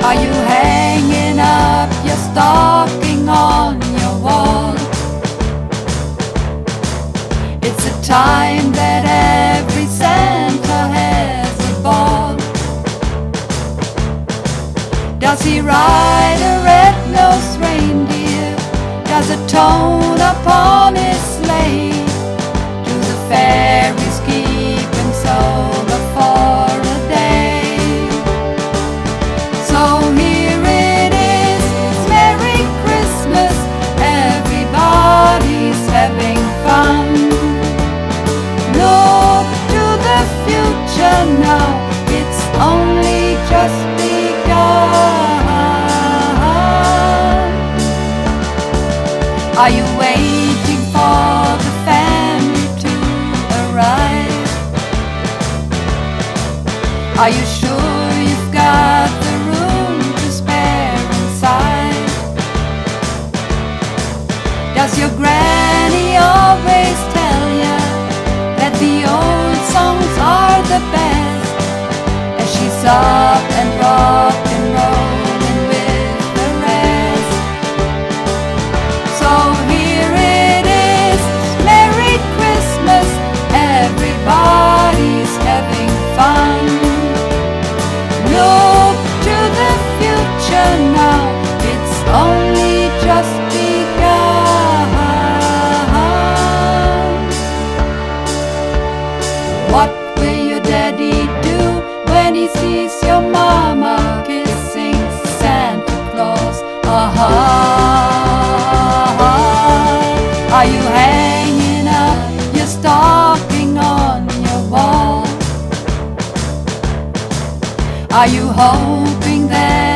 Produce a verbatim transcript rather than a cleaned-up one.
Are you hanging up your stocking on your wall? It's a time that every Santa has a ball. Does he ride a red-nosed reindeer? Does it tone upon his sleigh? Do the fairies keep him sober for a day? So here it is, it's Merry Christmas, everybody's having fun. Look to the future now, it's only just begun. Are you waiting for the family to arrive? Are you sure you've got the room to spare inside? Does your granny always tell ya that the old songs are the best, as she's up and rock and rolling with the rest? So here it is, Merry Christmas, everybody's having fun. Look to the future now, it's only just begun. What will your daddy do when he sees your mama kissing Santa Claus? Aha! Are you hanging up your stocking on your wall? Are you hoping that